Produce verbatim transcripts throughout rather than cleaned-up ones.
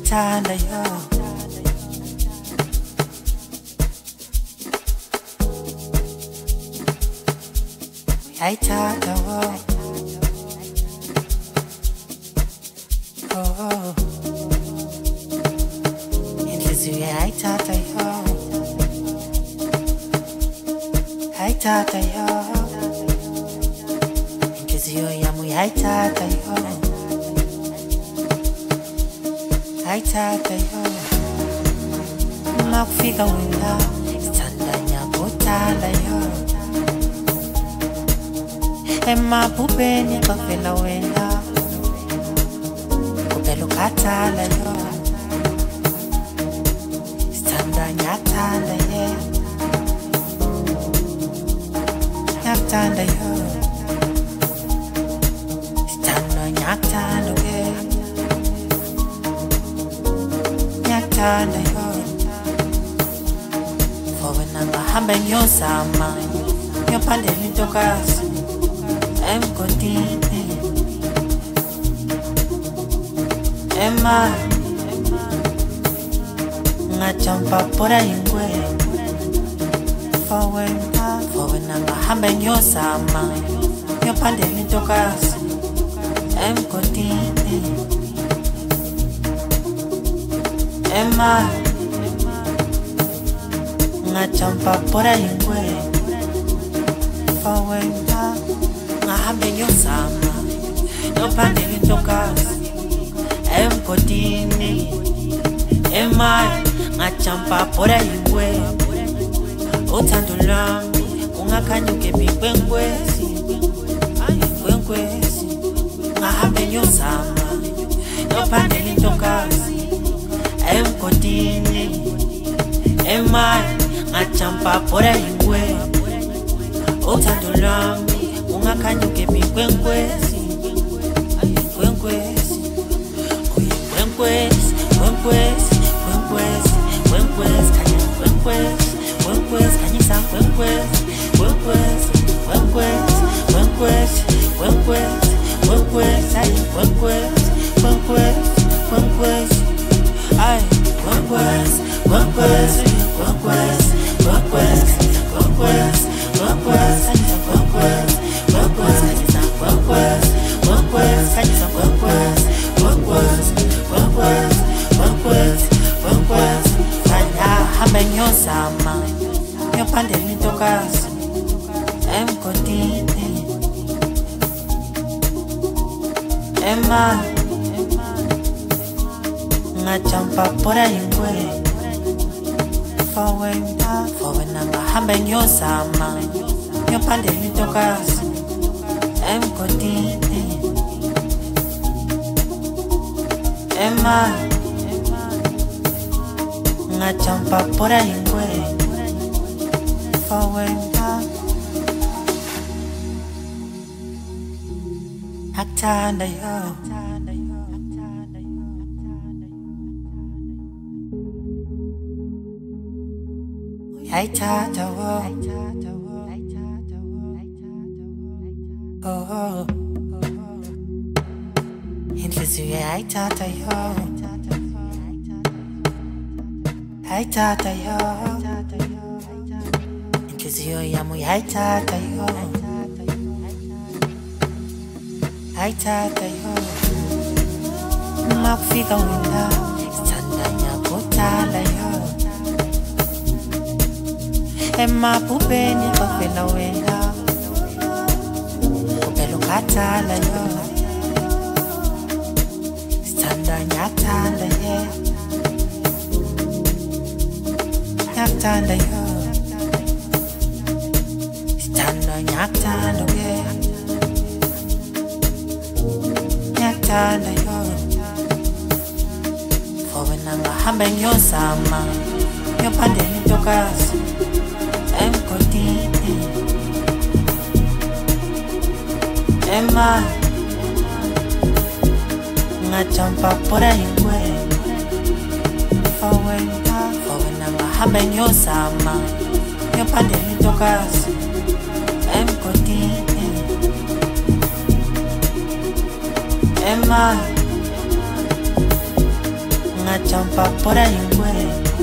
Uyayithanda yo, uyayithanda wo, oh oh, inhliziyo uyayithanda yo, uyayithanda yo, inhliziyo yami uyayithanda yo, uyayithanda yo. Uma kufika wena sithanda nyakuthanda yo, emabhubheni bavela wena kuphela ukhathala yo, sithanda nyakuthanda ye, nyakuthanda yo, sithanda nyakuthanda ke, nyakuthanda yo. For wena ngahamba ngiyozama ngiyophandela intokazi emgodini ema ngajumpa bora ingwe. For wena, for wena ngahamba ngiyozama ngiyophandela intokazi emgodini ema ngajumpa bora ingwe. For wena ngahamba ngiyozama ngiyophandela intokazi emgodini ema ngajumpa bora ingwe. Uthando lwami ungakhanya ukephi kwenkwezi, kwenkwezi ngahamba ngiyozama ngiyophandela intokazi emgodini ema ngajumpa bora ingwe. Uthando lwami ungakhanya ukephi kwenkwezi, kwenkwezi kwenkwezi kwenkwezi kwenkwezi kwenkwezi khanya kwenkwezi kwenkwezi khanyisa kwenkwezi kwenkwezi kwenkwezi kwenkwezi kwenkwezi kwenkwezi ay kwenkwezi kwenkwezi kwenkwezi ay kwenkwezi kwenkwezi kwenkwezi kwenkwezi kwenkwezi kwenkwezi khanyisa kwenkwezi kwenkwezi khanyisa kwenkwezi kwenkwezi khanyisa kwenkwezi kwenkwezi kwenkwezi kwenkwezi kwenkwezi ngahamba ngiyozama ngiyophandela intokazi emgodini ema ngajumpa bora ingwe. For wena, for wena ngahamba ngiyozama ngiyophandela intokazi emgodini ema ngajumpa bora ingwe. For wena akuthanda yo, uyayithanda wo, oh oh, inhliziyo uyayithanda yo, uyayithanda yo, inhliziyo yami uyayithanda yo, uyayithanda yo. Uma kufika wena sithanda nyakuthanda yo, emabhubheni bavela wena kuphela ukhathala yo, sithanda nyakuthanda ye, nyakuthanda yo, sithanda nyakuthanda ke, nyakuthanda yo. For wena ngahamba ngiyozama ngiyophandela intokazi emgodini ema ngajumpa bora ingwe. For wena, for wena ngahamba ngiyozama ngiyophandela intokazi emgodini ema ngajumpa por ahí ngwe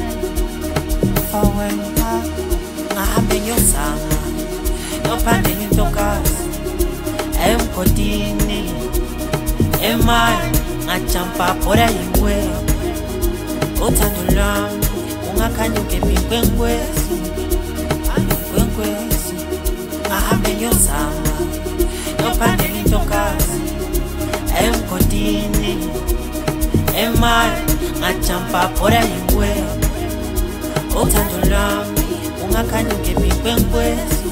fawena ngahambe ngiyozama ngiyophande ngintokasi emgodini emali ngajumpa por ahí ngwe uthando lwami ungakhanyuke mikwenkwezi mikwenkwezi ngahambe ngiyozama ngiyophande ngintokasi emgodini emali ngajumpa por ahí ngwe uthando lwami ungakhanyuke mikwenkwezi